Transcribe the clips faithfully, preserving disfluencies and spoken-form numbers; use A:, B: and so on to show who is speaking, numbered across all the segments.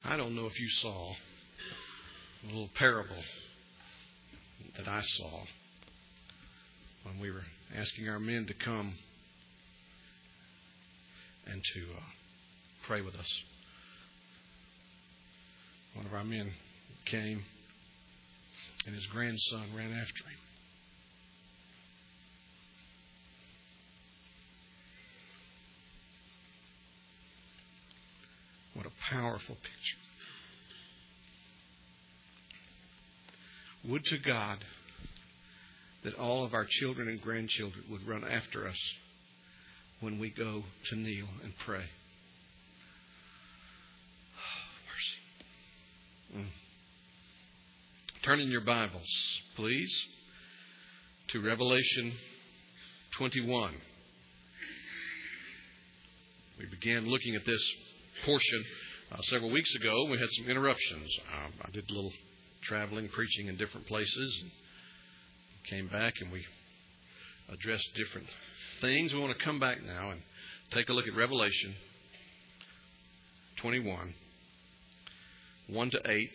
A: I don't know if you saw a little parable that I saw when we were asking our men to come and to uh, pray with us. One of our men came, and his grandson ran after him. What a powerful picture. Would to God that all of our children and grandchildren would run after us when we go to kneel and pray. Oh, mercy. Mm. Turn in your Bibles, please, to Revelation twenty-one. We began looking at this portion uh, several weeks ago. We had some interruptions. Um, I did a little traveling, preaching in different places, and came back and we addressed different things. We want to come back now and take a look at Revelation twenty-one, one to eight.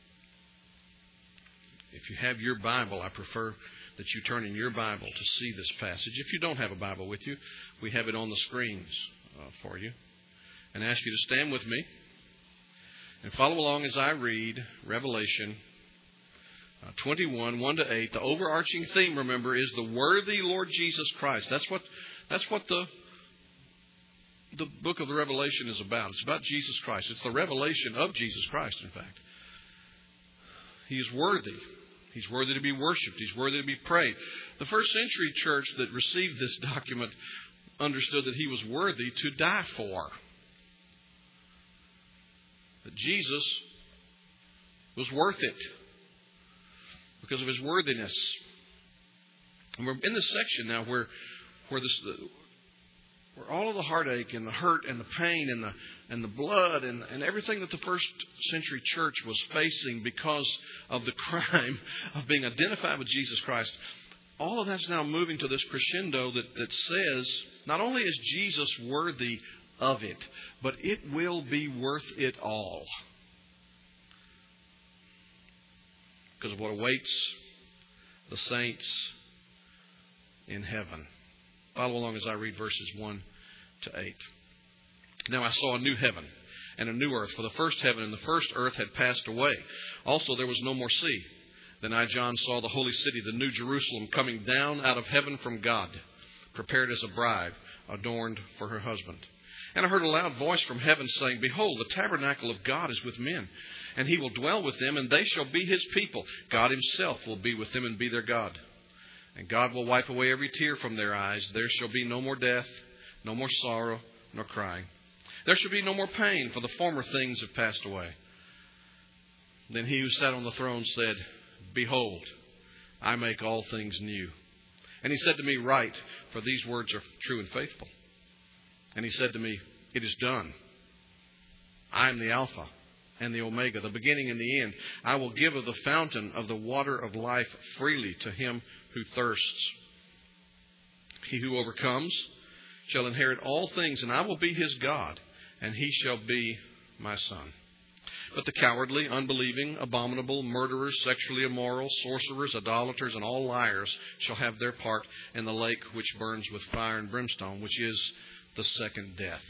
A: If you have your Bible, I prefer that you turn in your Bible to see this passage. If you don't have a Bible with you, we have it on the screens uh, for you. And ask you to stand with me and follow along as I read Revelation uh, twenty-one, one to eight. The overarching theme, remember, is the worthy Lord Jesus Christ. That's what that's what the the book of the Revelation is about. It's about Jesus Christ. It's the revelation of Jesus Christ, in fact. He is worthy. He's worthy to be worshipped. He's worthy to be prayed. The first century church that received this document understood that he was worthy to die for. That Jesus was worth it because of his worthiness. And we're in this section now where where this where all of the heartache and the hurt and the pain and the and the blood and, and everything that the first century church was facing because of the crime of being identified with Jesus Christ, all of that's now moving to this crescendo that, that says not only is Jesus worthy of it, but it will be worth it all because of what awaits the saints in heaven. Follow along as I read verses one to eight. Now I saw a new heaven and a new earth, for the first heaven and the first earth had passed away. Also there was no more sea. Then I, John, saw the holy city, the new Jerusalem, coming down out of heaven from God, prepared as a bride, adorned for her husband. And I heard a loud voice from heaven saying, Behold, the tabernacle of God is with men, and he will dwell with them, and they shall be his people. God himself will be with them and be their God. And God will wipe away every tear from their eyes. There shall be no more death, no more sorrow, nor crying. There shall be no more pain, for the former things have passed away. Then he who sat on the throne said, Behold, I make all things new. And he said to me, Write, for these words are true and faithful. And he said to me, It is done. I am the Alpha and the Omega, the beginning and the end. I will give of the fountain of the water of life freely to him who thirsts. He who overcomes shall inherit all things, and I will be his God, and he shall be my son. But the cowardly, unbelieving, abominable, murderers, sexually immoral, sorcerers, idolaters, and all liars shall have their part in the lake which burns with fire and brimstone, which is the second death.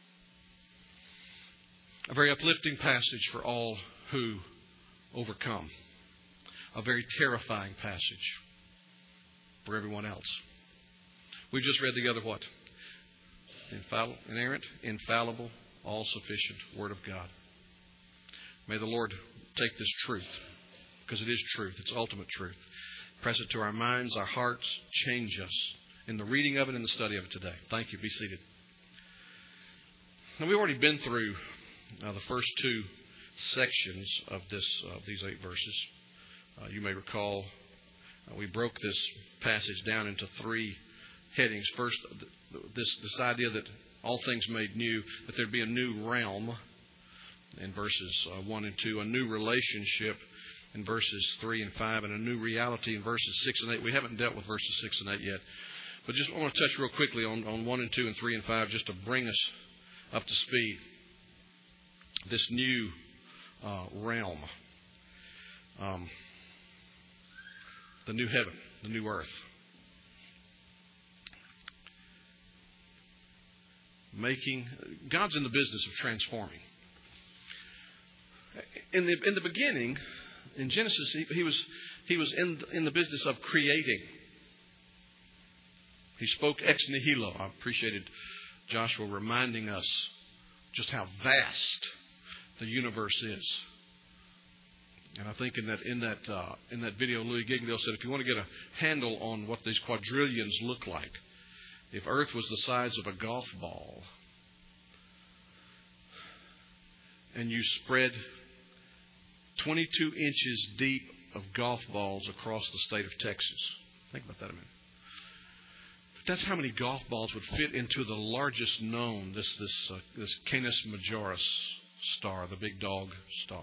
A: A very uplifting passage for all who overcome. A very terrifying passage for everyone else. We've just read the other what? Infallible, inerrant, infallible, all-sufficient Word of God. May the Lord take this truth, because it is truth. It's ultimate truth. Press it to our minds, our hearts, change us in the reading of it and the study of it today. Thank you. Be seated. Now, we've already been through uh, the first two sections of this uh, these eight verses. Uh, you may recall uh, we broke this passage down into three headings. First, this this idea that all things made new, that there'd be a new realm in verses uh, one and two, a new relationship in verses three and five, and a new reality in verses six and eight. We haven't dealt with verses six and eight yet, but just I want to touch real quickly on, on one and two and three and five just to bring us up to speed. This new uh, realm. Um, the new heaven, the new earth. Making God's in the business of transforming. In the in the beginning, in Genesis, he, he was he was in in the business of creating. He spoke ex nihilo. I appreciated Joshua reminding us just how vast the universe is. And I think in that in that uh, in that video, Louis Giglio said, if you want to get a handle on what these quadrillions look like, if Earth was the size of a golf ball, and you spread twenty-two inches deep of golf balls across the state of Texas, think about that a minute. That's how many golf balls would fit into the largest known, this this uh, this Canis Majoris star, the big dog star.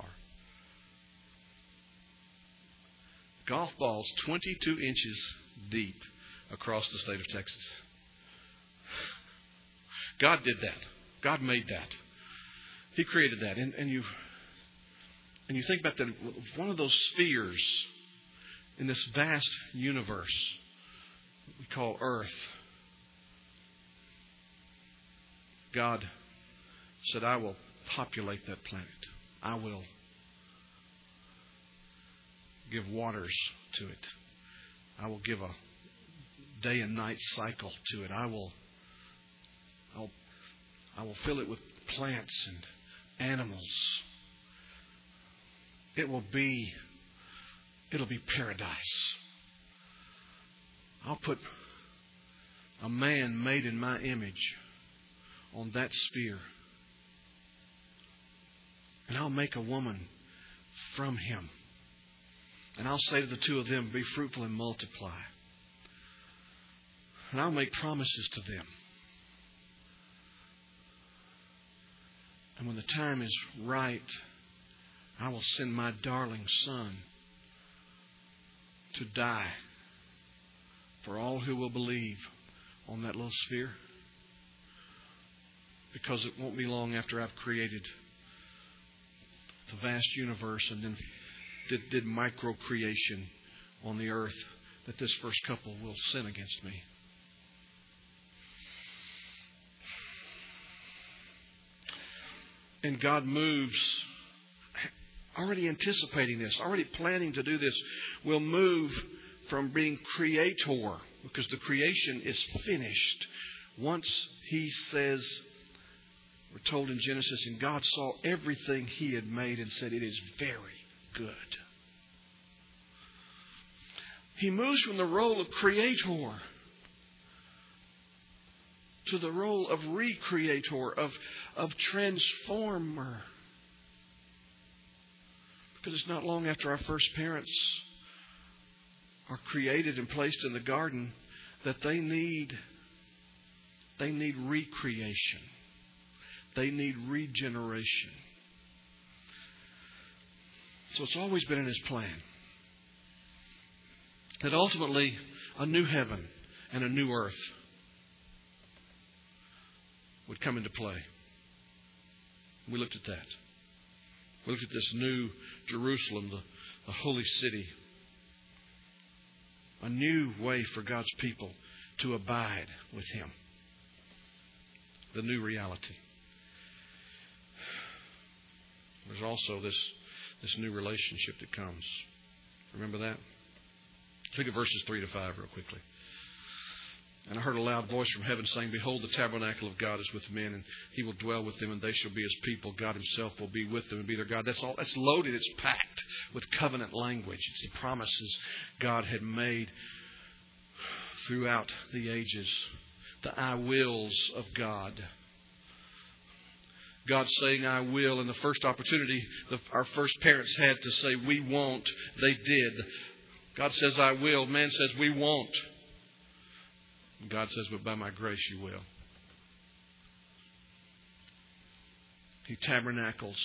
A: Golf balls twenty-two inches deep across the state of Texas. God did that. God made that. He created that. And, and you and you think about that, one of those spheres in this vast universe we call Earth. God said, I will populate that planet. I will give waters to it. I will give a day and night cycle to it. I will I'll, I will fill it with plants and animals. It will be it'll be paradise. I'll put a man made in my image on that sphere. And I'll make a woman from him. And I'll say to the two of them, be fruitful and multiply. And I'll make promises to them. And when the time is right, I will send my darling son to die for all who will believe on that little sphere. Because it won't be long after I've created the vast universe and then did, did micro creation on the earth that this first couple will sin against me. And God moves, already anticipating this, already planning to do this, will move from being creator, because the creation is finished. Once He says, we're told in Genesis, and God saw everything He had made and said, it is very good. He moves from the role of creator to the role of recreator, of, of transformer. Because it's not long after our first parents are created and placed in the garden that they need, they need recreation. They need regeneration. So it's always been in His plan that ultimately a new heaven and a new earth would come into play. We looked at that. We looked at this new Jerusalem, the, the holy city. A new way for God's people to abide with Him. The new reality. There's also this, this new relationship that comes. Remember that? Look at verses three to five real quickly. And I heard a loud voice from heaven saying, behold, the tabernacle of God is with men, and He will dwell with them, and they shall be His people. God Himself will be with them and be their God. That's all. That's loaded. It's packed with covenant language. It's the promises God had made throughout the ages. The I wills of God. God saying, I will. And the first opportunity the, our first parents had to say, we won't, they did. God says, I will. Man says, we won't. And God says, but by my grace you will. He tabernacles.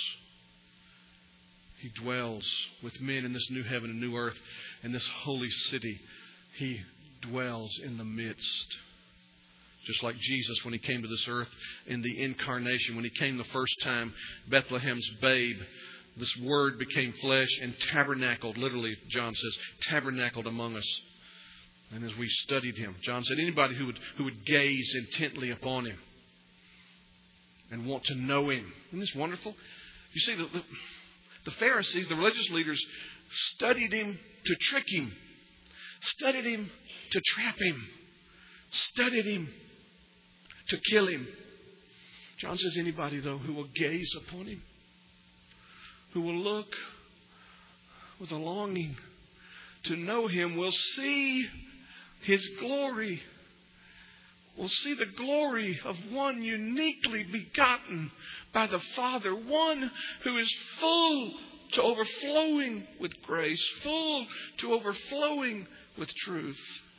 A: He dwells with men in this new heaven and new earth, in this holy city. He dwells in the midst. Just like Jesus when He came to this earth in the incarnation. When He came the first time, Bethlehem's babe, this Word became flesh and tabernacled, literally, John says, tabernacled among us. And as we studied Him, John said, anybody who would, who would gaze intently upon Him and want to know Him. Isn't this wonderful? You see, the, the, the Pharisees, the religious leaders, studied Him to trick Him, studied Him to trap Him, studied Him to kill Him. John says, anybody, though, who will gaze upon Him, who will look with a longing to know Him, will see His glory, will see the glory of one uniquely begotten by the Father, one who is full to overflowing with grace, full to overflowing with truth.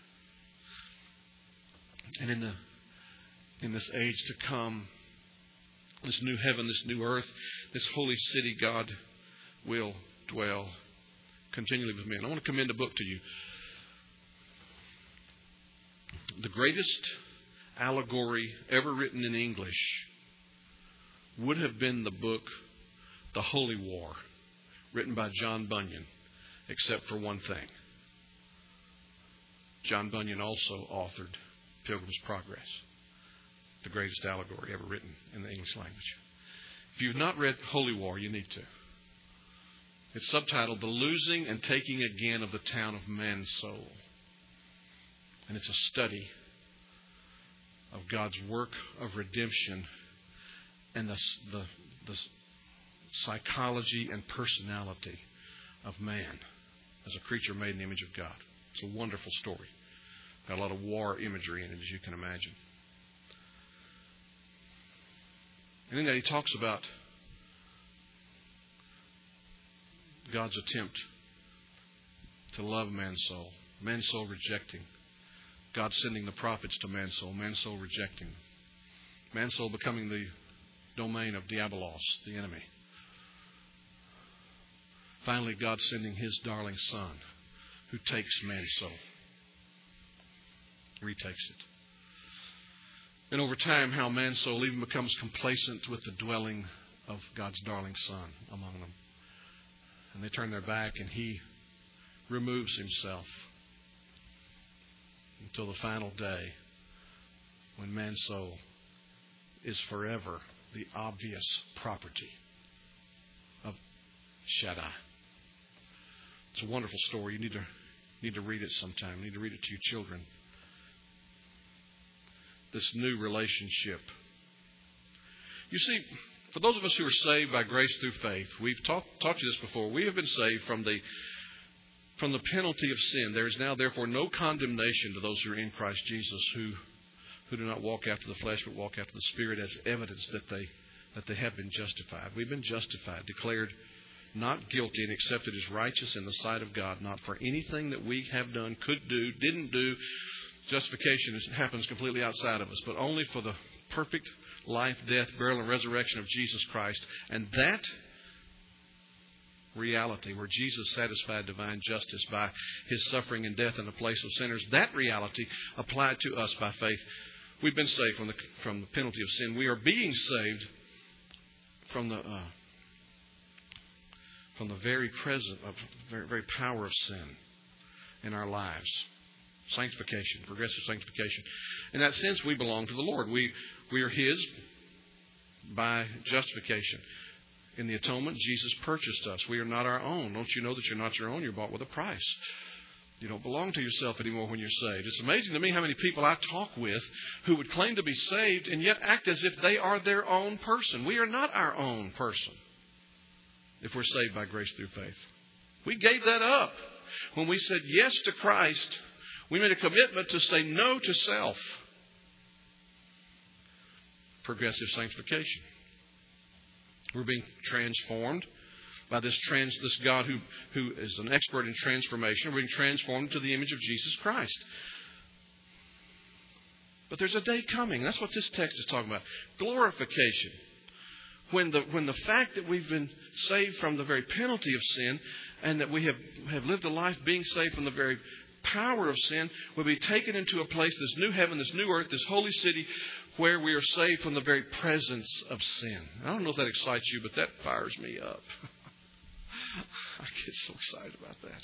A: And in the in this age to come, this new heaven, this new earth, this holy city, God will dwell continually with men. I want to commend a book to you. The greatest allegory ever written in English would have been the book The Holy War, written by John Bunyan, except for one thing. John Bunyan also authored Pilgrim's Progress, the greatest allegory ever written in the English language. If you've not read Holy War, you need to. It's subtitled The Losing and Taking Again of the Town of Mansoul. And it's a study of God's work of redemption and the, the, the psychology and personality of man as a creature made in the image of God. It's a wonderful story. Got a lot of war imagery in it, as you can imagine. And then he talks about God's attempt to love man's soul. Man's soul rejecting. God sending the prophets to man's soul. Man's soul rejecting. Man's soul becoming the domain of Diabolos, the enemy. Finally, God sending His darling Son, who takes man's soul. Retakes it. And over time, how man's soul even becomes complacent with the dwelling of God's darling Son among them. And they turn their back and He removes Himself until the final day when man's soul is forever the obvious property of Shaddai. It's a wonderful story. You need to need to read it sometime. You need to read it to your children. This new relationship. You see, for those of us who are saved by grace through faith, we've talked talked to this before. We have been saved from the from the penalty of sin. There is now, therefore, no condemnation to those who are in Christ Jesus, who who do not walk after the flesh, but walk after the Spirit, as evidence that they that they have been justified. We've been justified, declared not guilty, and accepted as righteous in the sight of God, not for anything that we have done, could do, didn't do. Justification happens completely outside of us, but only for the perfect life, death, burial, and resurrection of Jesus Christ. And that reality, where Jesus satisfied divine justice by His suffering and death in the place of sinners, that reality applied to us by faith. We've been saved from the from the penalty of sin. We are being saved from the uh, from the very present of very, very power of sin in our lives. Sanctification, progressive sanctification. In that sense, we belong to the Lord. We we are His by justification. In the atonement, Jesus purchased us. We are not our own. Don't you know that you're not your own? You're bought with a price. You don't belong to yourself anymore when you're saved. It's amazing to me how many people I talk with who would claim to be saved and yet act as if they are their own person. We are not our own person if we're saved by grace through faith. We gave that up. When we said yes to Christ, we made a commitment to say no to self. Progressive sanctification. We're being transformed by this trans, this God who, who is an expert in transformation. We're being transformed to the image of Jesus Christ. But there's a day coming. That's what this text is talking about. Glorification. When the when the fact that we've been saved from the very penalty of sin, and that we have, have lived a life being saved from the very power of sin, will be taken into a place, this new heaven, this new earth, this holy city, where we are saved from the very presence of sin. I don't know if that excites you, but that fires me up. I get so excited about that.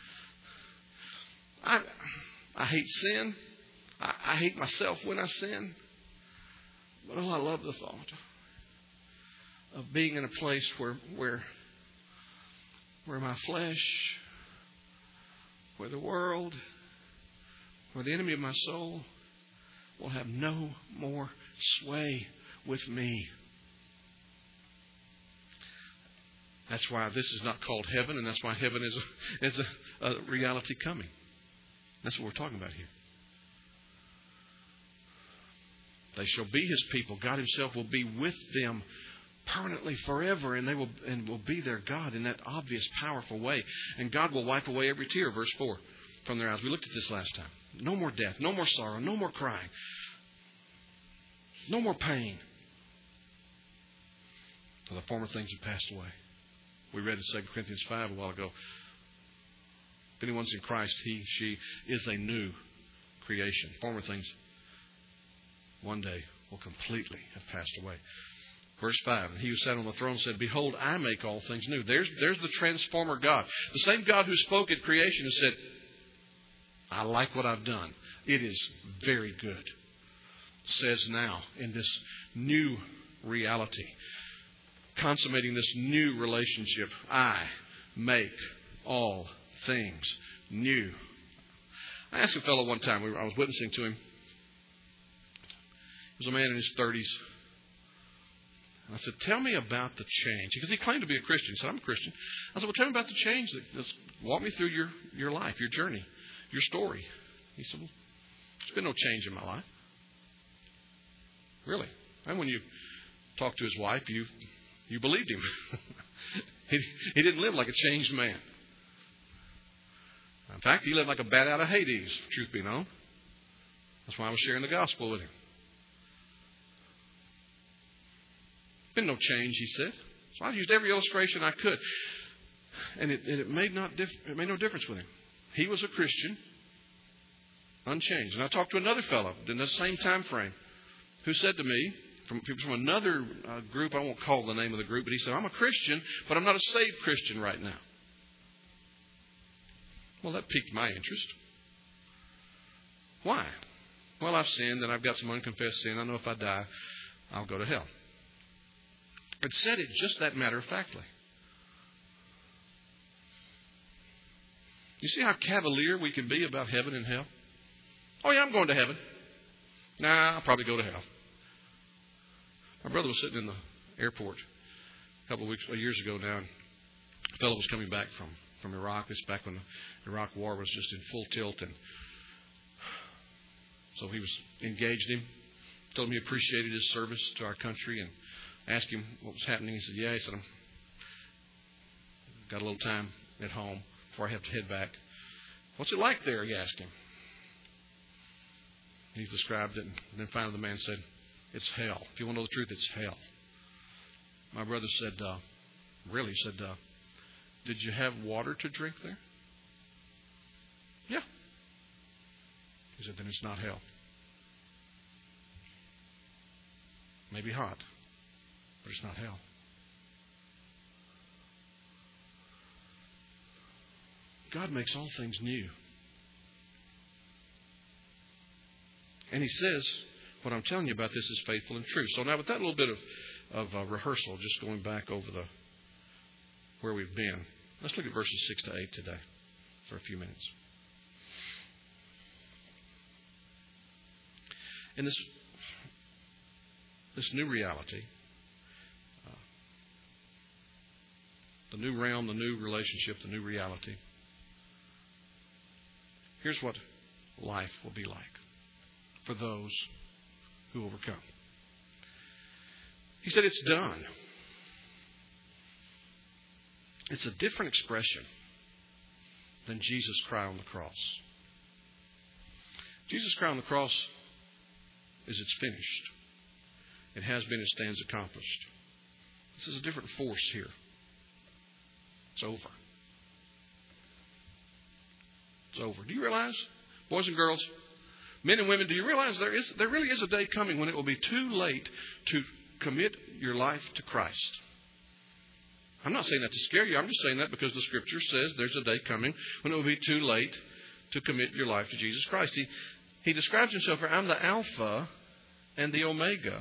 A: I I hate sin. I, I hate myself when I sin. But oh, I love the thought of being in a place where where where my flesh, where the world, where the enemy of my soul will have no more sway with me. That's why this is not called heaven, and that's why heaven is a, is a, a reality coming. That's what we're talking about here. They shall be His people. God Himself will be with them permanently forever, and they will and will be their God in that obvious, powerful way. And God will wipe away every tear, verse four, from their eyes. We looked at this last time. No more death, no more sorrow, no more crying, no more pain. For the former things have passed away. We read in Second Corinthians five a while ago. If anyone's in Christ, he, she is a new creation. Former things one day will completely have passed away. Verse five, and He who sat on the throne said, Behold, I make all things new. There's, there's the transformer God. The same God who spoke at creation and said, I like what I've done. It is very good. Says now in this new reality, consummating this new relationship, I make all things new. I asked a fellow one time, we were, I was witnessing to him. He was a man in his thirties. I said, tell me about the change. Because he claimed to be a Christian. He said, I'm a Christian. I said, well, tell me about the change. That, walk me through your, your life, your journey, your story. He said, well, there's been no change in my life. Really? And when you talked to his wife, you you believed him. he, he didn't live like a changed man. In fact, he lived like a bat out of Hades, truth be known. That's why I was sharing the gospel with him. Been no change, he said. So I used every illustration I could. And it, it made not dif- it made no difference with him. He was a Christian, unchanged. And I talked to another fellow in the same time frame who said to me, from people from another uh, group, I won't call the name of the group, but he said, I'm a Christian, but I'm not a saved Christian right now. Well, that piqued my interest. Why? Well, I've sinned and I've got some unconfessed sin. I know if I die, I'll go to hell. It said it just that matter-of-factly. You see how cavalier we can be about heaven and hell? Oh, yeah, I'm going to heaven. Nah, I'll probably go to hell. My brother was sitting in the airport a couple of weeks, years ago now, and a fellow was coming back from, from Iraq. This is back when the Iraq War was just in full tilt, and so he was engaged him, told him he appreciated his service to our country, and asked him what was happening. He said, yeah. He said, I've got a little time at home before I have to head back. What's it like there? He asked him. He described it, and then finally the man said, it's hell. If you want to know the truth, it's hell. My brother said, uh, really? He said, uh, did you have water to drink there? Yeah. He said, then it's not hell. Maybe hot, but it's not hell. God makes all things new. And He says, what I'm telling you about this is faithful and true. So now with that little bit of, of uh, rehearsal, just going back over the where we've been, let's look at verses six to eight today for a few minutes. In this, this new reality, uh, the new realm, the new relationship, the new reality, here's what life will be like for those who overcome. He said it's done. It's a different expression than Jesus' cry on the cross. Jesus' cry on the cross is it's finished. It has been, it stands accomplished. This is a different force here. It's over. It's over. Do you realize, boys and girls, men and women, do you realize there is there really is a day coming when it will be too late to commit your life to Christ? I'm not saying that to scare you. I'm just saying that because the Scripture says there's a day coming when it will be too late to commit your life to Jesus Christ. He, he describes himself as, I'm the Alpha and the Omega,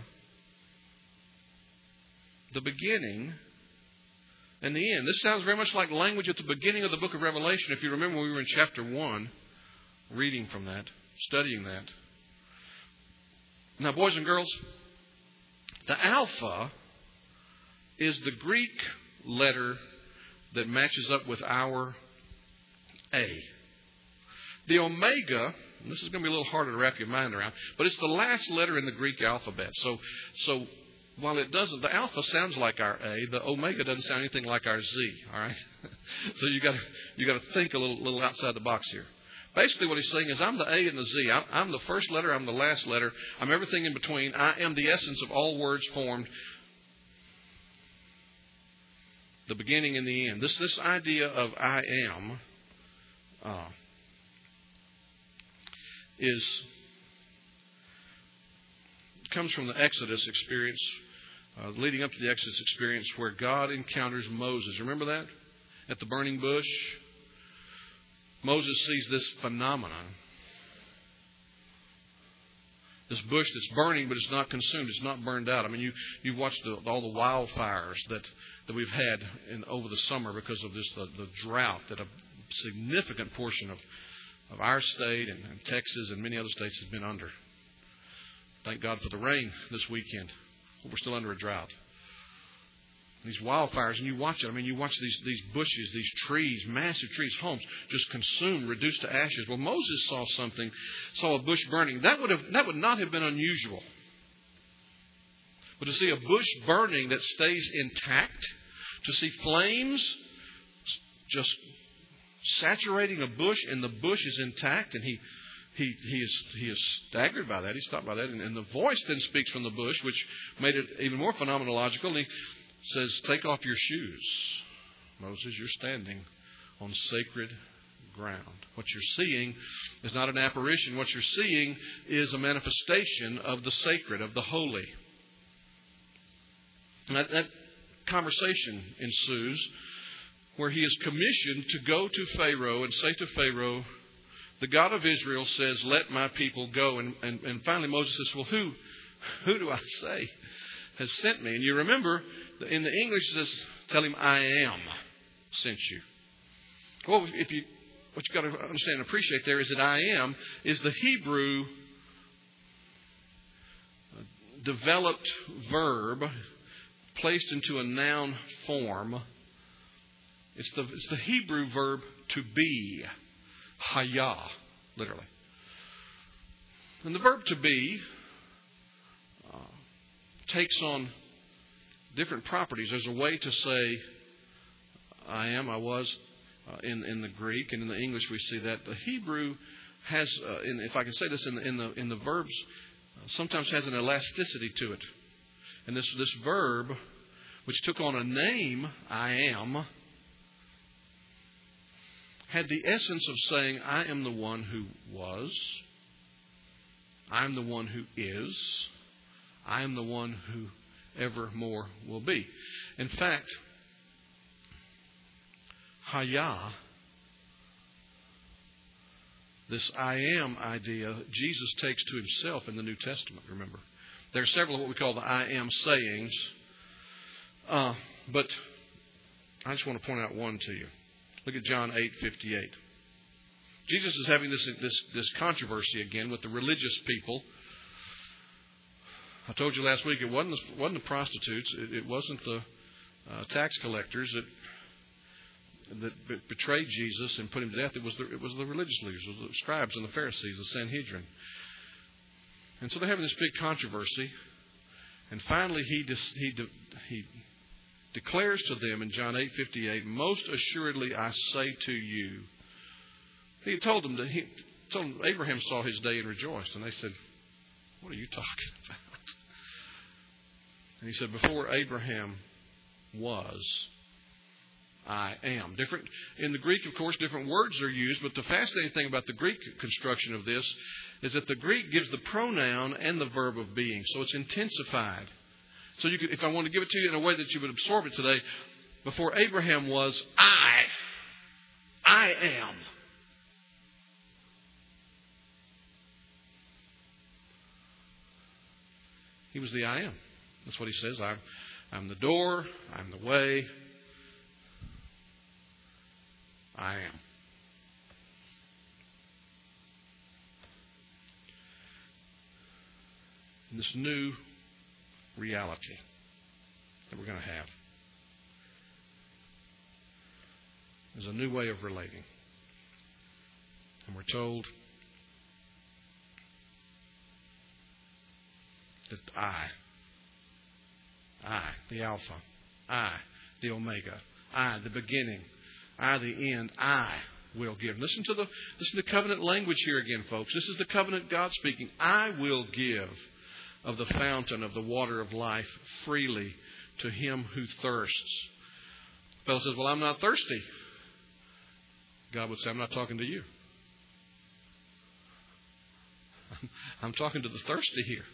A: the beginning and the end. This sounds very much like language at the beginning of the book of Revelation. If you remember when we were in chapter one, reading from that, studying that. Now, boys and girls, the Alpha is the Greek letter that matches up with our A. The Omega, and this is going to be a little harder to wrap your mind around, but it's the last letter in the Greek alphabet. So, so while it doesn't, the Alpha sounds like our A, the Omega doesn't sound anything like our Z. All right, so you got to you got to think a little little outside the box here. Basically, what he's saying is, I'm the A and the Z. I'm, I'm the first letter. I'm the last letter. I'm everything in between. I am the essence of all words formed. The beginning and the end. This this idea of I am uh, is comes from the Exodus experience, uh, leading up to the Exodus experience, where God encounters Moses. Remember that at the burning bush? Moses sees this phenomenon. This bush that's burning, but it's not consumed. It's not burned out. I mean, you, you've watched the, all the wildfires that, that we've had in, over the summer because of this the, the drought that a significant portion of, of our state and, and Texas and many other states has been under. Thank God for the rain this weekend. We're still under a drought. These wildfires, and you watch it. I mean, you watch these, these bushes, these trees, massive trees, homes, just consumed, reduced to ashes. Well, Moses saw something, saw a bush burning. That would have, that would not have been unusual. But to see a bush burning that stays intact, to see flames just saturating a bush, and the bush is intact, and he he he is he is staggered by that. He's stopped by that, and, and the voice then speaks from the bush, which made it even more phenomenological. And he says, "Take off your shoes, Moses. You're standing on sacred ground. What you're seeing is not an apparition. What you're seeing is a manifestation of the sacred, of the holy." And that, that conversation ensues where he is commissioned to go to Pharaoh and say to Pharaoh, "The God of Israel says, let my people go." And, and, and finally Moses says, "Well, who, who do I say has sent me?" And you remember, in the English it says, "Tell him I am sent you." Well, if you, what you've got to understand and appreciate there is that I am is the Hebrew developed verb placed into a noun form. It's the, it's the Hebrew verb to be. Haya, literally. And the verb to be uh, takes on different properties. There's a way to say I am, I was uh, in, in the Greek, and in the English we see that. The Hebrew has, uh, in, if I can say this in the, in the, in the verbs, uh, sometimes has an elasticity to it. And this, this verb, which took on a name, I am, had the essence of saying, I am the one who was, I am the one who is, I am the one who evermore will be. In fact, Haya, this I am idea, Jesus takes to himself in the New Testament, remember. There are several of what we call the I am sayings, uh, but I just want to point out one to you. Look at John eight fifty-eight. Jesus is having this, this, this controversy again with the religious people. I told you last week it wasn't the, wasn't the prostitutes, it, it wasn't the uh, tax collectors that, that betrayed Jesus and put him to death. It was the, it was the religious leaders, it was the scribes and the Pharisees, the Sanhedrin. And so they're having this big controversy. And finally he dis, he de, he declares to them in John eight fifty-eight, "Most assuredly I say to you." He told them that he told them Abraham saw his day and rejoiced, and they said, "What are you talking about?" And he said, "Before Abraham was, I am." Different in the Greek, of course, different words are used, but the fascinating thing about the Greek construction of this is that the Greek gives the pronoun and the verb of being, so it's intensified. So you could, if I want to give it to you in a way that you would absorb it today, Before Abraham was, I. I am. He was the I am. That's what he says. I'm, I'm the door. I'm the way. I am. And this new reality that we're going to have is a new way of relating. And we're told that I, I, the Alpha, I, the Omega, I, the beginning, I, the end, I will give. Listen to the listen to covenant language here again, folks. This is the covenant God speaking. I will give of the fountain of the water of life freely to him who thirsts. The fellow says, well, I'm not thirsty. God would say, I'm not talking to you. I'm, I'm talking to the thirsty here.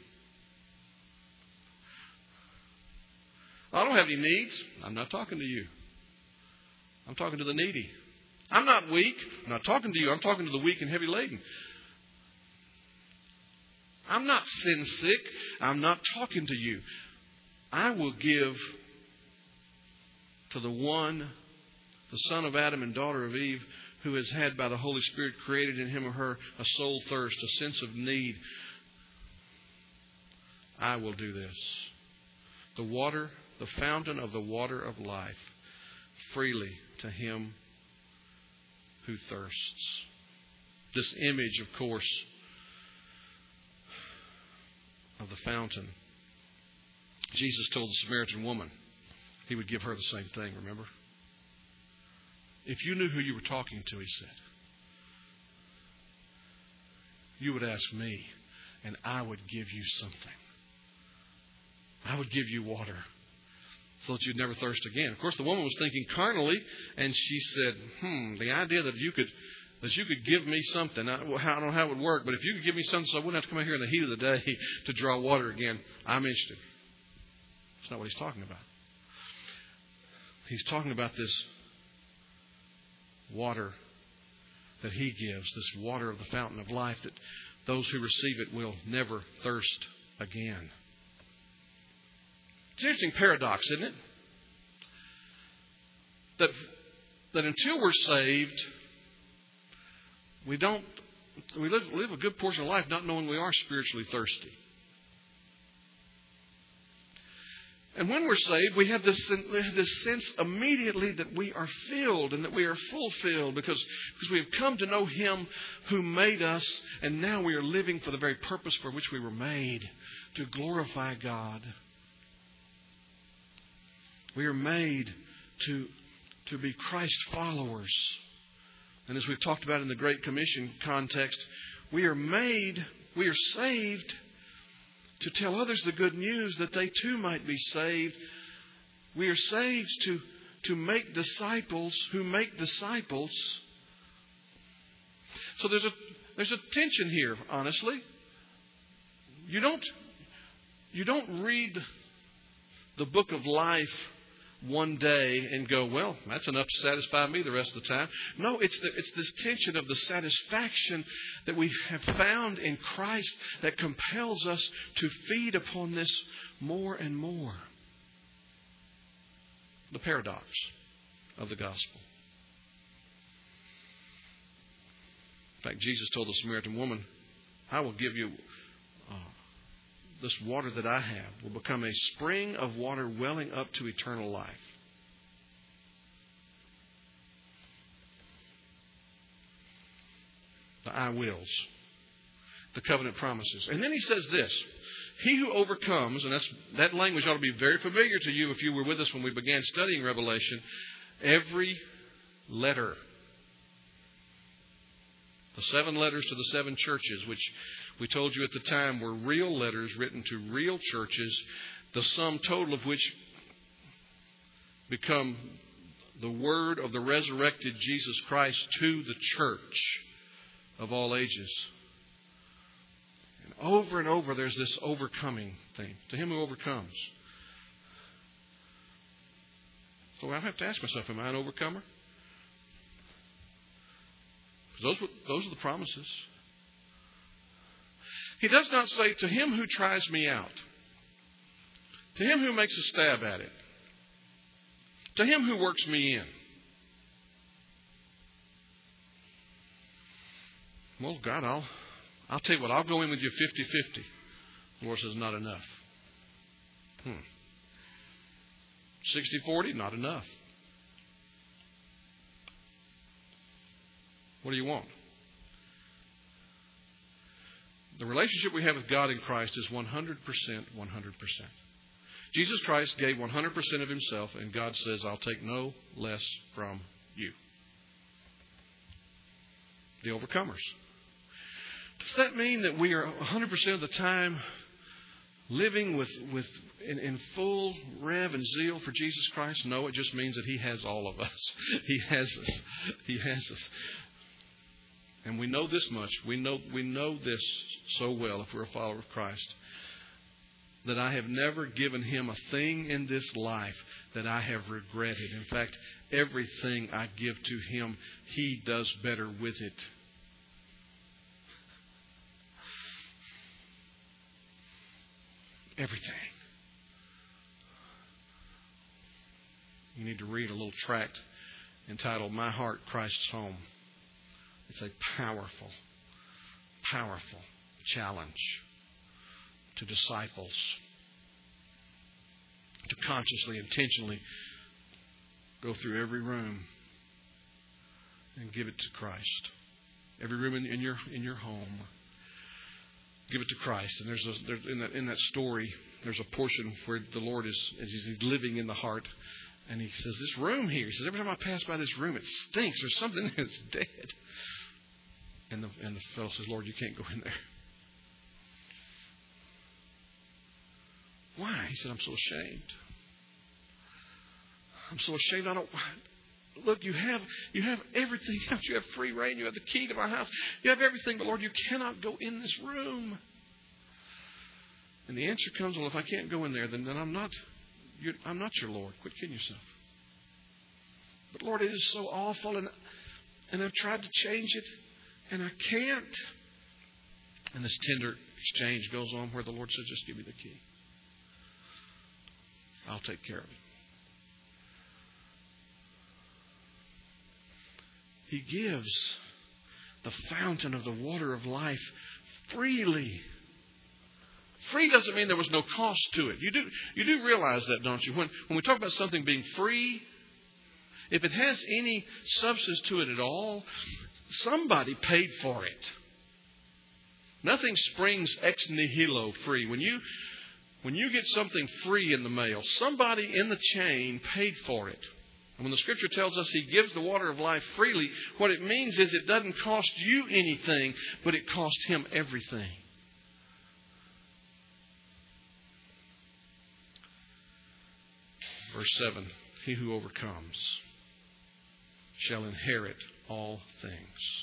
A: I don't have any needs. I'm not talking to you. I'm talking to the needy. I'm not weak. I'm not talking to you. I'm talking to the weak and heavy laden. I'm not sin sick. I'm not talking to you. I will give to the one, the son of Adam and daughter of Eve, who has had by the Holy Spirit created in him or her a soul thirst, a sense of need. I will do this. The water, the fountain of the water of life, freely to him who thirsts. This image, of course, of the fountain. Jesus told the Samaritan woman he would give her the same thing, remember? If you knew who you were talking to, he said, you would ask me, and I would give you something. I would give you water so that you'd never thirst again. Of course, the woman was thinking carnally, and she said, hmm, the idea that you could that you could give me something. I, well, I don't know how it would work, but if you could give me something so I wouldn't have to come out here in the heat of the day to draw water again, I'm interested. That's not what he's talking about. He's talking about this water that he gives, this water of the fountain of life, that those who receive it will never thirst again. It's an interesting paradox, isn't it? That, that until we're saved, we don't we live, live a good portion of life not knowing we are spiritually thirsty. And when we're saved, we have this, this sense immediately that we are filled and that we are fulfilled because, because we have come to know Him who made us, and now we are living for the very purpose for which we were made, to glorify God. We are made to, to be Christ followers. And as we've talked about in the Great Commission context, we are made, we are saved to tell others the good news that they too might be saved. We are saved to, to make disciples who make disciples. So there's a there's a tension here, honestly. You don't you don't read the book of life one day and go, well, that's enough to satisfy me the rest of the time. No, it's the, it's this tension of the satisfaction that we have found in Christ that compels us to feed upon this more and more. The paradox of the gospel. In fact, Jesus told the Samaritan woman, I will give you uh, this water that I have will become a spring of water welling up to eternal life. The I wills. The covenant promises. And then he says this. He who overcomes, and that's, that language ought to be very familiar to you if you were with us when we began studying Revelation. Every letter. The seven letters to the seven churches, which we told you at the time were real letters written to real churches, the sum total of which become the word of the resurrected Jesus Christ to the church of all ages. And over and over there's this overcoming thing. To him who overcomes. So I have to ask myself, am I an overcomer? Those, those are the promises. He does not say, to him who tries me out, to him who makes a stab at it, to him who works me in. Well, God, I'll, I'll tell you what, I'll go in with you fifty-fifty. The Lord says, not enough. Hmm. sixty forty, not enough. What do you want? The relationship we have with God in Christ is one hundred percent, one hundred percent. Jesus Christ gave one hundred percent of himself, and God says, I'll take no less from you. The overcomers. Does that mean that we are one hundred percent of the time living with, with in, in full rev and zeal for Jesus Christ? No, it just means that He has all of us. He has us. He has us. And we know this much. We know we know this so well if we're a follower of Christ, that I have never given Him a thing in this life that I have regretted. In fact, everything I give to Him, He does better with it. Everything. You need to read a little tract entitled My Heart, Christ's Home. It's a powerful, powerful challenge to disciples to consciously, intentionally go through every room and give it to Christ. Every room in, in your in your home, give it to Christ. And there's, a, there's in that in that story, there's a portion where the Lord is as He's living in the heart, and He says, "This room here," He says, "every time I pass by this room, it stinks. There's something that's dead." And the and the fellow says, "Lord, you can't go in there." Why? He said, "I'm so ashamed. I'm so ashamed. I don't." Look, you have you have everything else. You have free reign. You have the key to my house. You have everything, but Lord, you cannot go in this room. And the answer comes, well, if I can't go in there, then, then I'm not you're, I'm not your Lord. Quit kidding yourself. But Lord, it is so awful, and and I've tried to change it, and I can't. And this tender exchange goes on where the Lord says, just give me the key. I'll take care of it. He gives the fountain of the water of life freely. Free doesn't mean there was no cost to it. You do you do realize that, don't you? When when we talk about something being free, if it has any substance to it at all, somebody paid for it. Nothing springs ex nihilo free. When you when you get something free in the mail, somebody in the chain paid for it. And when the Scripture tells us He gives the water of life freely, what it means is it doesn't cost you anything, but it costs Him everything. Verse seven, he who overcomes shall inherit all things.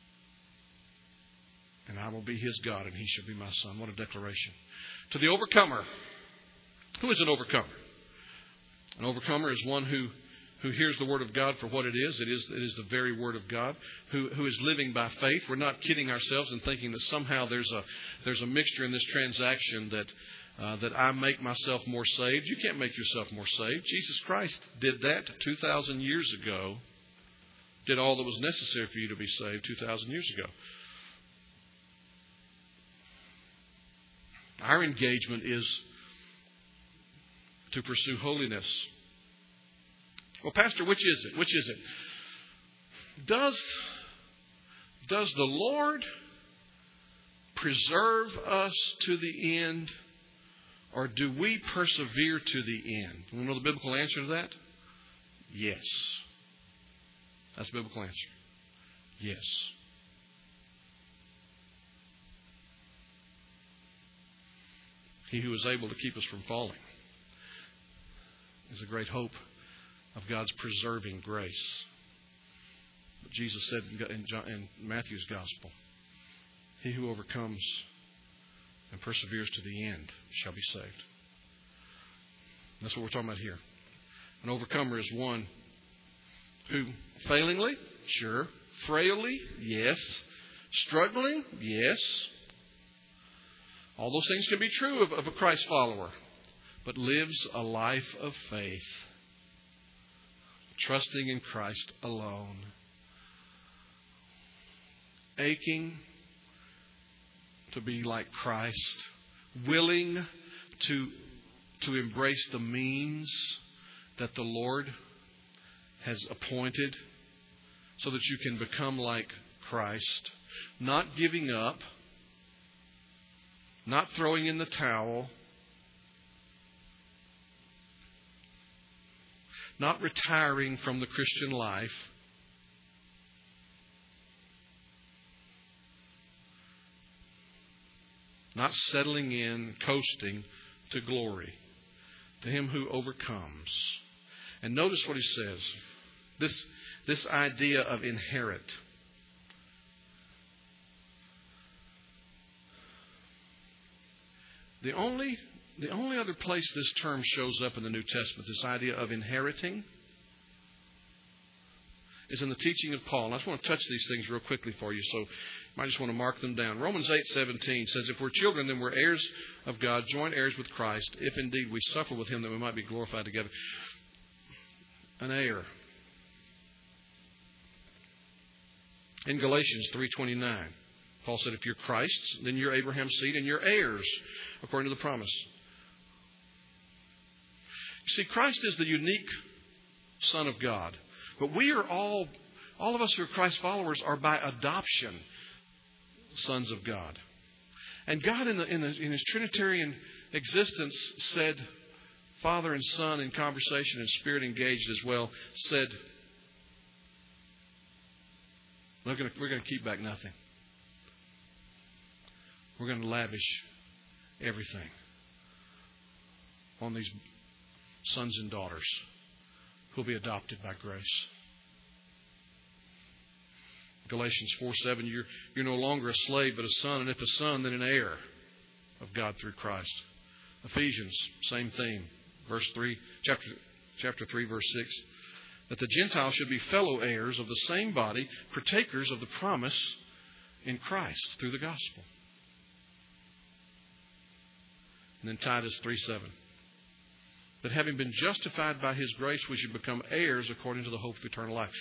A: And I will be his God, and he shall be my son. What a declaration. To the overcomer. Who is an overcomer? An overcomer is one who who hears the Word of God for what it is. It is, it is the very Word of God, who, who is living by faith. We're not kidding ourselves and thinking that somehow there's a there's a mixture in this transaction that uh, that I make myself more saved. You can't make yourself more saved. Jesus Christ did that two thousand years ago, did all that was necessary for you to be saved two thousand years ago. Our engagement is to pursue holiness. Well, Pastor, which is it? Which is it? Does, does the Lord preserve us to the end, or do we persevere to the end? You want to know the biblical answer to that? Yes. That's the biblical answer. Yes. He who is able to keep us from falling is a great hope of God's preserving grace. But Jesus said in, John, in Matthew's Gospel, he who overcomes and perseveres to the end shall be saved. That's what we're talking about here. An overcomer is one who, failingly, sure. Frailly, yes. Struggling, yes. All those things can be true of, of a Christ follower, but lives a life of faith, trusting in Christ alone, aching to be like Christ, willing to, to embrace the means that the Lord has appointed so that you can become like Christ, not giving up, not throwing in the towel, not retiring from the Christian life, not settling in, coasting to glory, to him who overcomes. And notice what he says. This, this idea of inherit. The only, the only other place this term shows up in the New Testament, this idea of inheriting, is in the teaching of Paul. And I just want to touch these things real quickly for you, so you might just want to mark them down. Romans eight seventeen says, if we're children, then we're heirs of God, joint heirs with Christ, if indeed we suffer with him, that we might be glorified together. An heir. In Galatians three twenty-nine, Paul said, if you're Christ's, then you're Abraham's seed and you're heirs, according to the promise. You see, Christ is the unique Son of God. But we are all, all of us who are Christ followers are by adoption sons of God. And God in, the, in, the, in His Trinitarian existence said, Father and Son in conversation and Spirit engaged as well, said, we're going to, we're going to keep back nothing. We're going to lavish everything on these sons and daughters who will be adopted by grace. Galatians four seven, you're, you're no longer a slave but a son, and if a son, then an heir of God through Christ. Ephesians, same theme. Verse three, chapter, chapter three, verse six. That the Gentiles should be fellow heirs of the same body, partakers of the promise in Christ through the gospel. And then Titus three seven. That having been justified by His grace, we should become heirs according to the hope of eternal life.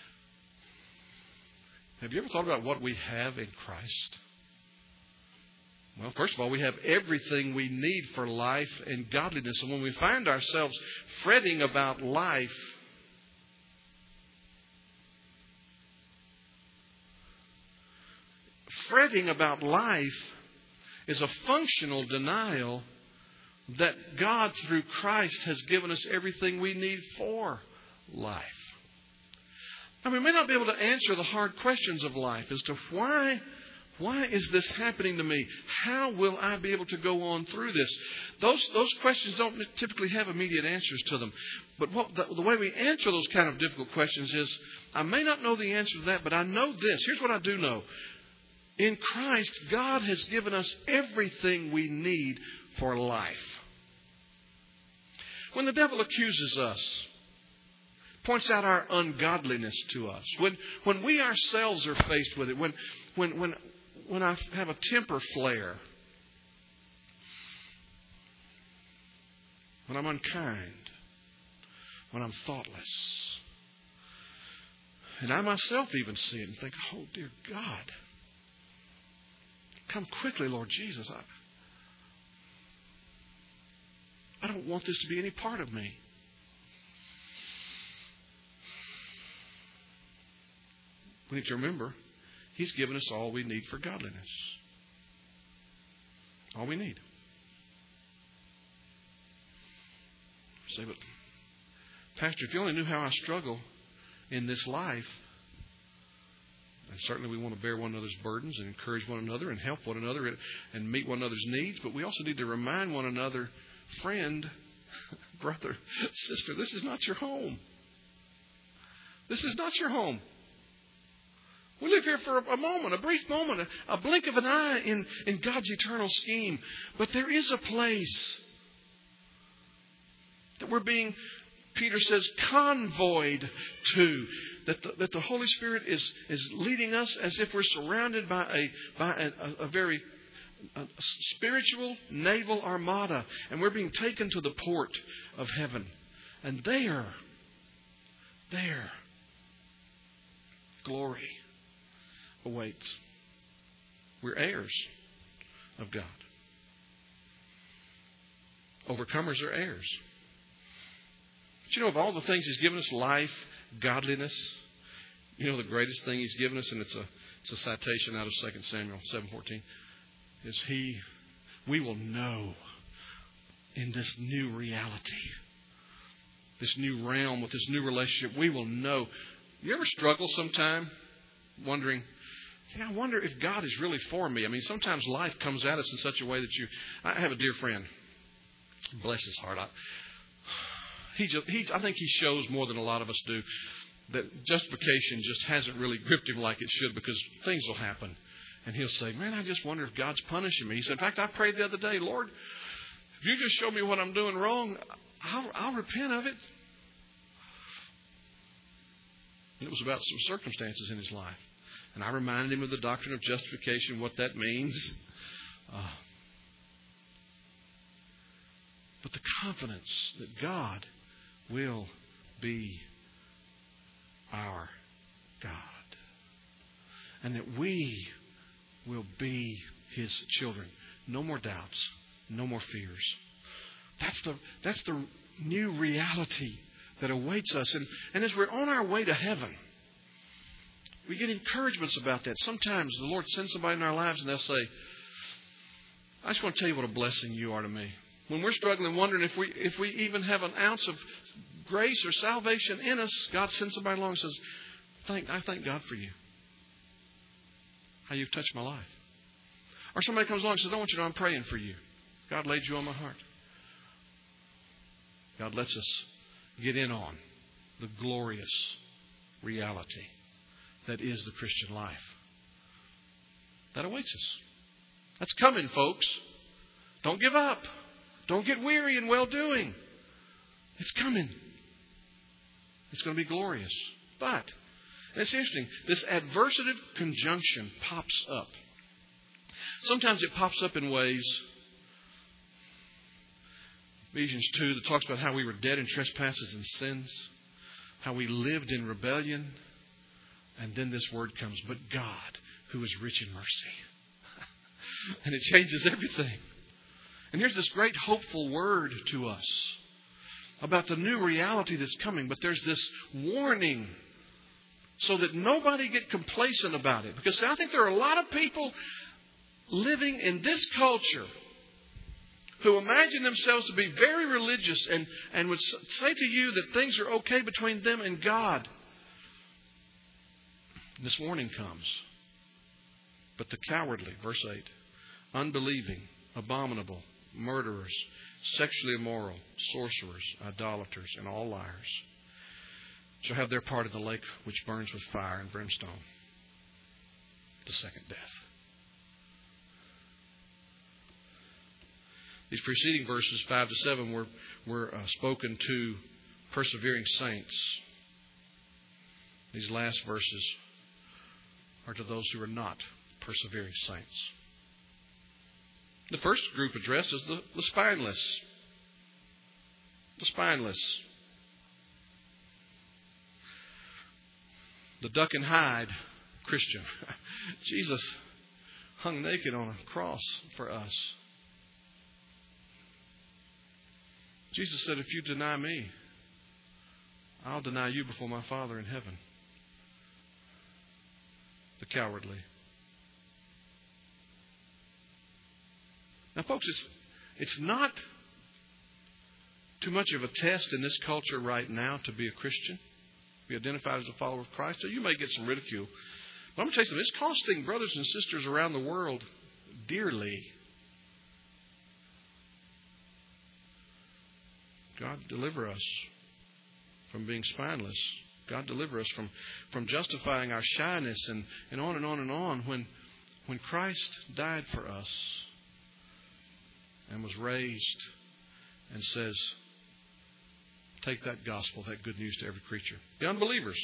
A: Have you ever thought about what we have in Christ? Well, first of all, we have everything we need for life and godliness. And when we find ourselves fretting about life, fretting about life is a functional denial that God, through Christ, has given us everything we need for life. Now, we may not be able to answer the hard questions of life as to why, why is this happening to me? How will I be able to go on through this? Those, those questions don't typically have immediate answers to them. But what, the, the way we answer those kind of difficult questions is, I may not know the answer to that, but I know this. Here's what I do know. In Christ, God has given us everything we need for life. When the devil accuses us, points out our ungodliness to us, when when we ourselves are faced with it, when when when when I have a temper flare, when I'm unkind, when I'm thoughtless, and I myself even see it and think, oh dear God, come quickly, Lord Jesus. I, I don't want this to be any part of me. We need to remember, He's given us all we need for godliness. All we need. You say, but Pastor, if you only knew how I struggle in this life, and certainly we want to bear one another's burdens and encourage one another and help one another and meet one another's needs, but we also need to remind one another, friend, brother, sister, this is not your home. This is not your home. We live here for a moment, a brief moment, a, a blink of an eye in, in God's eternal scheme. But there is a place that we're being Peter says convoyed to. That the, that the Holy Spirit is, is leading us as if we're surrounded by a, by a, a, a very a spiritual naval armada. And we're being taken to the port of heaven. And there, there, glory awaits. We're heirs of God. Overcomers are heirs. But you know, of all the things He's given us, life, godliness, you know the greatest thing He's given us, and it's a it's a citation out of Second Samuel seven fourteen, is He, we will know in this new reality, this new realm with this new relationship, we will know. You ever struggle sometime wondering, see, I wonder if God is really for me? I mean, sometimes life comes at us in such a way that you... I have a dear friend, bless his heart. I, he, just, he, I think he shows more than a lot of us do that justification just hasn't really gripped him like it should, because things will happen. And he'll say, man, I just wonder if God's punishing me. He said, in fact, I prayed the other day, Lord, if you just show me what I'm doing wrong, I'll, I'll repent of it. It was about some circumstances in his life. And I reminded him of the doctrine of justification, what that means. Uh, but the confidence that God will be our God. And that we will be His children. No more doubts. No more fears. That's the, that's the new reality that awaits us. And, and as we're on our way to heaven, we get encouragements about that. Sometimes the Lord sends somebody in our lives and they'll say, I just want to tell you what a blessing you are to me. When we're struggling, wondering if we if we even have an ounce of grace or salvation in us, God sends somebody along and says, thank, I thank God for you. How you've touched my life. Or somebody comes along and says, I want you to know I'm praying for you. God laid you on my heart. God lets us get in on the glorious reality that is the Christian life. That awaits us. That's coming, folks. Don't give up. Don't get weary in well-doing. It's coming. It's going to be glorious. But, and it's interesting, this adversative conjunction pops up. Sometimes it pops up in ways, Ephesians two, that talks about how we were dead in trespasses and sins, how we lived in rebellion, and then this word comes, but God, who is rich in mercy. And it changes everything. And here's this great hopeful word to us about the new reality that's coming. But there's this warning so that nobody get complacent about it. Because I think there are a lot of people living in this culture who imagine themselves to be very religious and, and would say to you that things are okay between them and God. This warning comes. But the cowardly, verse eight, unbelieving, abominable, murderers, sexually immoral, sorcerers, idolaters, and all liars shall have their part in the lake which burns with fire and brimstone, the second death. These preceding verses, five to seven, were, were uh, spoken to persevering saints. These last verses are to those who are not persevering saints. The first group addressed is the, the spineless. The spineless. The duck and hide Christian. Jesus hung naked on a cross for us. Jesus said, if you deny me, I'll deny you before my Father in heaven. The cowardly. Now, folks, it's, it's not too much of a test in this culture right now to be a Christian, be identified as a follower of Christ. So you may get some ridicule. But I'm going to tell you something. It's costing brothers and sisters around the world dearly. God deliver us from being spineless. God deliver us from, from justifying our shyness and, and on and on and on when, when Christ died for us and was raised and says, take that gospel, that good news to every creature. The unbelievers.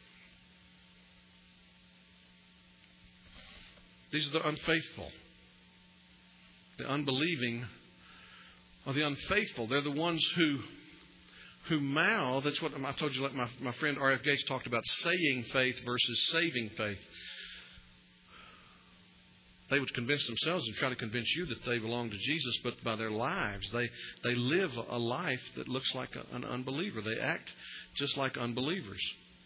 A: These are the unfaithful. The unbelieving are the unfaithful. They're the ones who who mouth. That's what I told you, like my, my friend R F Gates talked about, saying faith versus saving faith. They would convince themselves and try to convince you that they belong to Jesus, but by their lives, they, they live a life that looks like a, an unbeliever. They act just like unbelievers.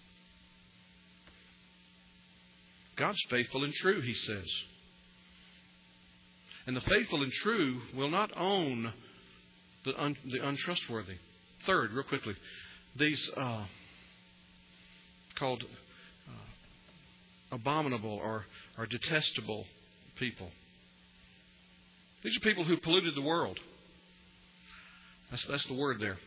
A: God's faithful and true, He says. And the faithful and true will not own the, un, the untrustworthy. Third, real quickly, these uh, called uh, abominable or, or detestable people. These are people who polluted the world. That's, that's the word there.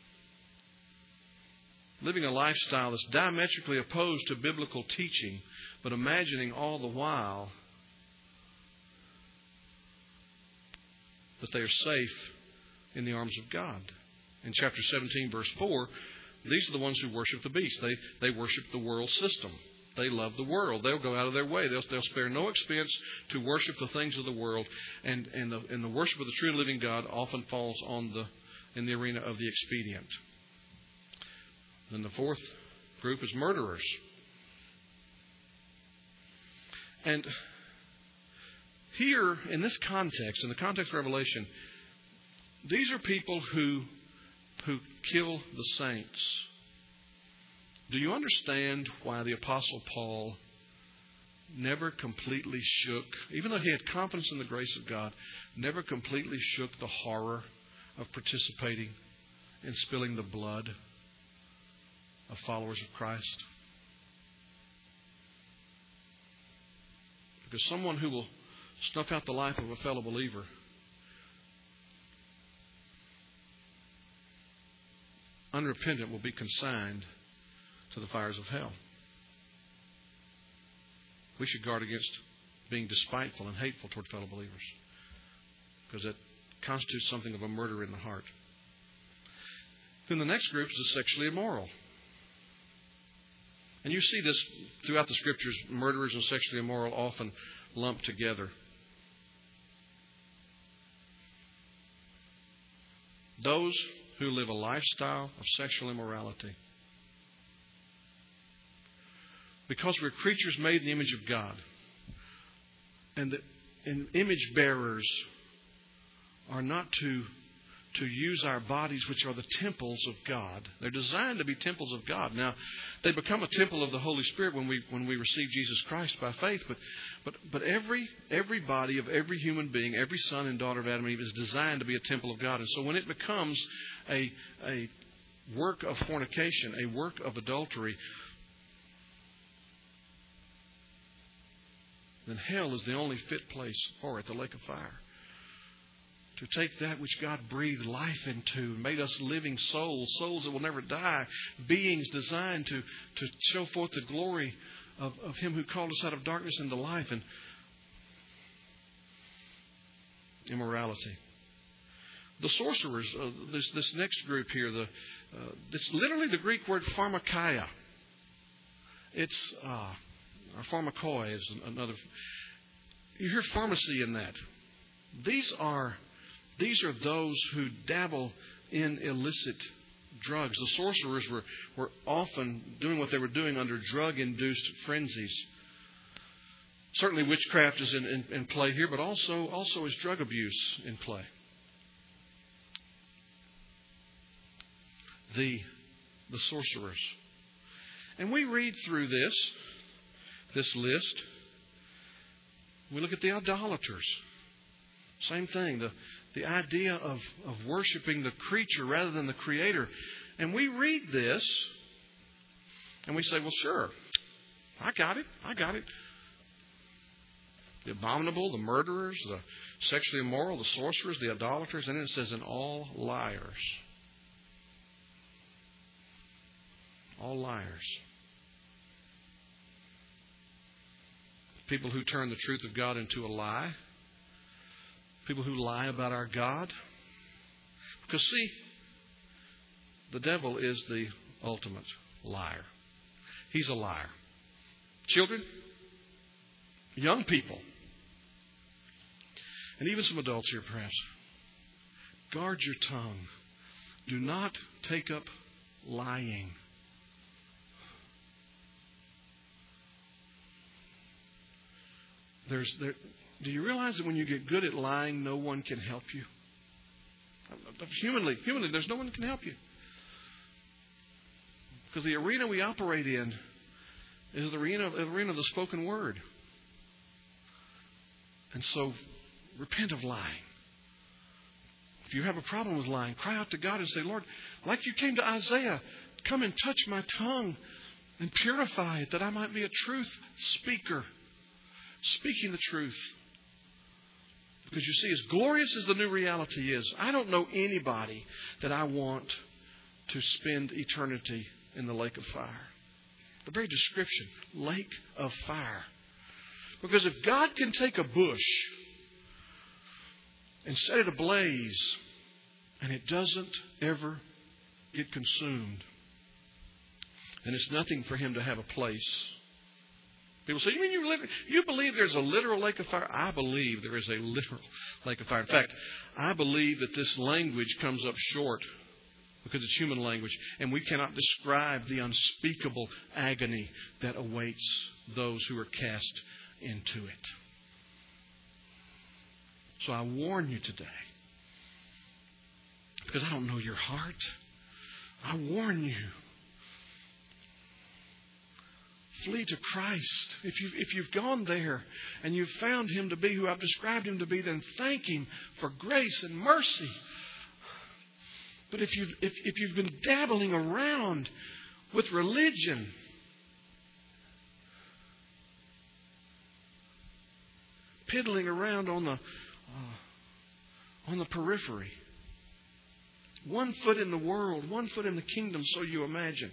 A: Living a lifestyle that's diametrically opposed to biblical teaching, but imagining all the while that they are safe in the arms of God. In chapter seventeen, verse four, these are the ones who worship the beast. They, they worship the world system. They love the world. They'll go out of their way. They'll, they'll spare no expense to worship the things of the world. And, and, the, and the worship of the true and living God often falls on the in the arena of the expedient. Then the fourth group is murderers. And here, in this context, in the context of Revelation, these are people who who kill the saints. Do you understand why the Apostle Paul never completely shook, even though he had confidence in the grace of God, never completely shook the horror of participating in spilling the blood of followers of Christ? Because someone who will snuff out the life of a fellow believer unrepentant will be consigned to the fires of hell. We should guard against being despiteful and hateful toward fellow believers, because that constitutes something of a murder in the heart. Then the next group is the sexually immoral. And you see this throughout the Scriptures, murderers and sexually immoral often lumped together. Those who live a lifestyle of sexual immorality. Because we're creatures made in the image of God. And the and image bearers are not to, to use our bodies, which are the temples of God. They're designed to be temples of God. Now, they become a temple of the Holy Spirit when we when we receive Jesus Christ by faith. But but but every every body of every human being, every son and daughter of Adam and Eve is designed to be a temple of God. And so when it becomes a a work of fornication, a work of adultery, then hell is the only fit place for it, the lake of fire. To take that which God breathed life into, made us living souls, souls that will never die, beings designed to, to show forth the glory of, of Him who called us out of darkness into life, and immorality. The sorcerers, uh, this, this next group here, the uh, it's literally the Greek word pharmakia. It's uh, or pharmakoi is another. You hear pharmacy in that. These are these are those who dabble in illicit drugs. The sorcerers were, were often doing what they were doing under drug-induced frenzies. Certainly witchcraft is in, in, in play here, but also, also is drug abuse in play. The, the sorcerers. And we read through this, this list. We look at the idolaters. Same thing. The, the idea of, of worshiping the creature rather than the Creator. And we read this and we say, well, sure, I got it. I got it. The abominable, the murderers, the sexually immoral, the sorcerers, the idolaters. And then it says, and all liars. All liars. People who turn the truth of God into a lie. People who lie about our God. Because see, The devil is the ultimate liar. He's a liar. Children, young people, and even some adults here perhaps, guard your tongue. Do not take up lying. There's, there, do you realize that when you get good at lying, no one can help you? Humanly, humanly, there's no one that can help you. Because the arena we operate in is the arena, the arena of the spoken word. And so, repent of lying. If you have a problem with lying, cry out to God and say, Lord, like you came to Isaiah, come and touch my tongue and purify it that I might be a truth speaker, speaking the truth. Because you see, as glorious as the new reality is, I don't know anybody that I want to spend eternity in the lake of fire. The very description, lake of fire. Because if God can take a bush and set it ablaze and it doesn't ever get consumed, then it's nothing for Him to have a place. People say, you mean you, live, you believe there's a literal lake of fire? I believe there is a literal lake of fire. In fact, I believe that this language comes up short because it's human language, and we cannot describe the unspeakable agony that awaits those who are cast into it. So I warn you today, because I don't know your heart, I warn you, flee to Christ. If you've, if you've gone there and you've found Him to be who I've described Him to be, then thank Him for grace and mercy. But if you've, if, if you've been dabbling around with religion, piddling around on the uh, on the periphery, one foot in the world, one foot in the kingdom, so you imagine.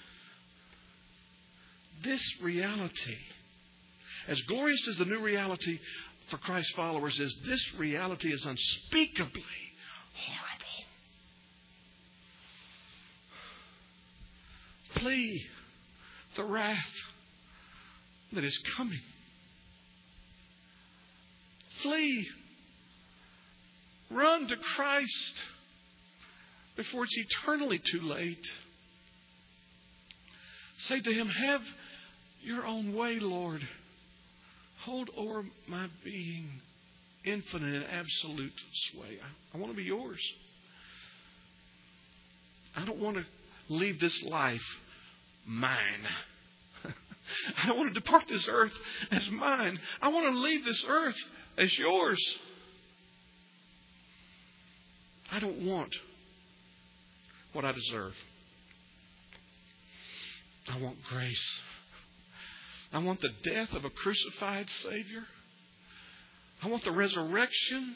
A: This reality, as glorious as the new reality for Christ's followers is, this reality is unspeakably horrible. Flee the wrath that is coming. Flee. Run to Christ before it's eternally too late. Say to Him, have your own way, Lord. Hold o'er my being, infinite and absolute sway. I, I want to be yours. I don't want to leave this life mine. I don't want to depart this earth as mine. I want to leave this earth as yours. I don't want what I deserve. I want grace. I want the death of a crucified Savior. I want the resurrection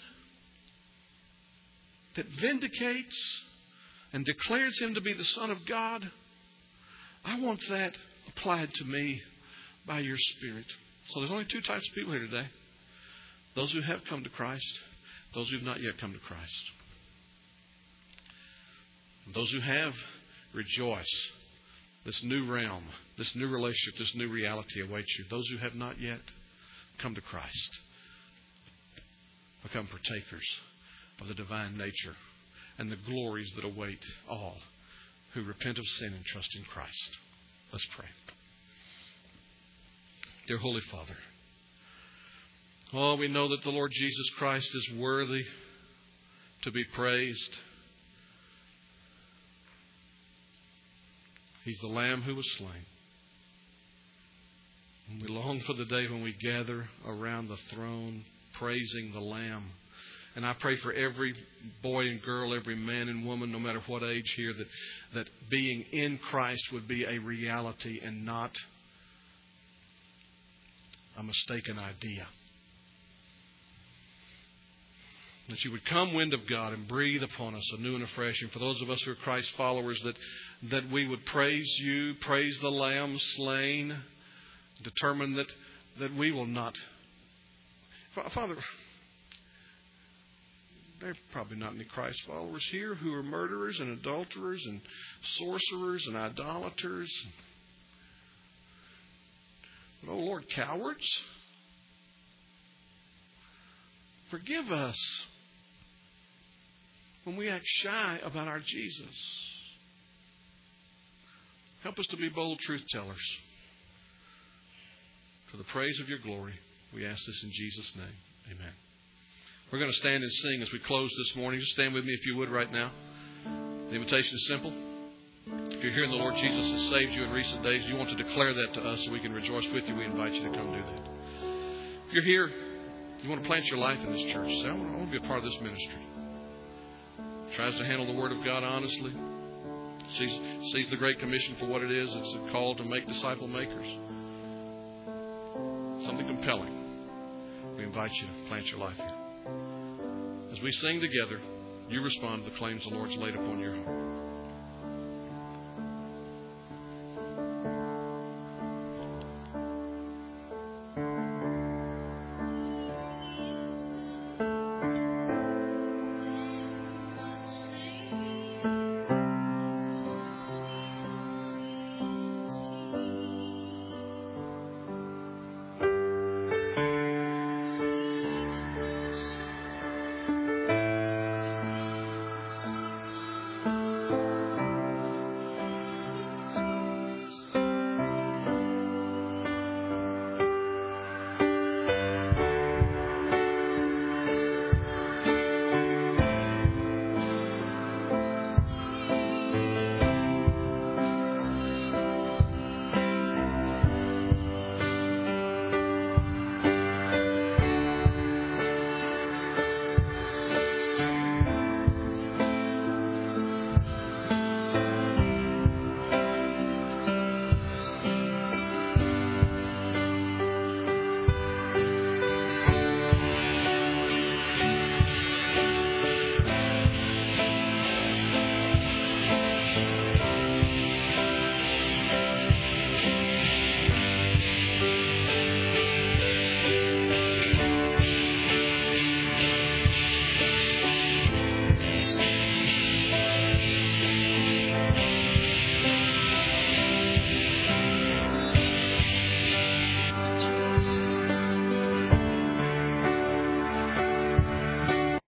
A: that vindicates and declares Him to be the Son of God. I want that applied to me by your Spirit. So there's only two types of people here today. Those who have come to Christ, those who have not yet come to Christ. Those who have, rejoice. This new realm, this new relationship, this new reality awaits you. Those who have not yet come to Christ, become partakers of the divine nature and the glories that await all who repent of sin and trust in Christ. Let's pray. Dear Holy Father, oh, we know that the Lord Jesus Christ is worthy to be praised. He's the Lamb who was slain. And we long for the day when we gather around the throne praising the Lamb. And I pray for every boy and girl, every man and woman, no matter what age here, that, that being in Christ would be a reality and not a mistaken idea. That you would come, wind of God, and breathe upon us anew and afresh. And for those of us who are Christ followers, that, that we would praise you, praise the Lamb slain, determine that, that we will not. Father, there are probably not any Christ followers here who are murderers and adulterers and sorcerers and idolaters. But, oh Lord, cowards, forgive us when we act shy about our Jesus. Help us to be bold truth tellers. For the praise of your glory, we ask this in Jesus' name. Amen. We're going to stand and sing as we close this morning. Just stand with me if you would right now. The invitation is simple. If you're hearing the Lord Jesus has saved you in recent days, you want to declare that to us so we can rejoice with you. We invite you to come do that. If you're here, you want to plant your life in this church. Say, I want to, I want to be a part of this ministry. Tries to handle the Word of God honestly. Sees, sees the Great Commission for what it is. It's a call to make disciple makers. Something compelling. We invite you to plant your life here. As we sing together, you respond to the claims the Lord's laid upon your heart.